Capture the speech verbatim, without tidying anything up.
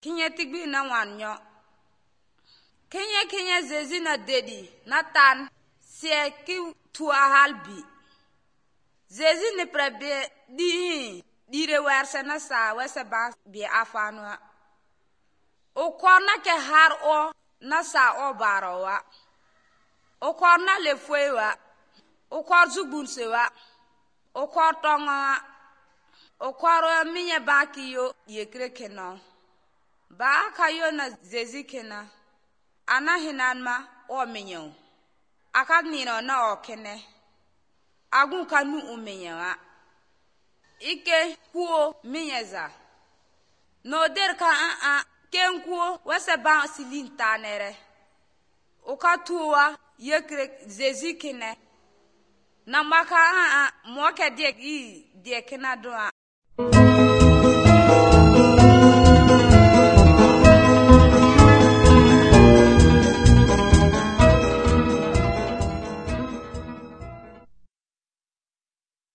kinye tigbi na wanyo kinye kinye zezi na dedi na tan sie ki tua halbi zezi ni prebe di dire werse na sa wese ba bi afanwa o korna ke har o na sa o barawa o korna le fwewa o kor zubunsewa o kor tonga o kor minye bakiyo yekre keno ba kayo na zezi kena ana hinanma o minyo akad nino na o kene agun kanu umenyewa ike kuo minyeza no der ka a a ken kuo wese ba silinta nere o ka tuwa yekre zezi kene na maka a a mo ke de i de kena do a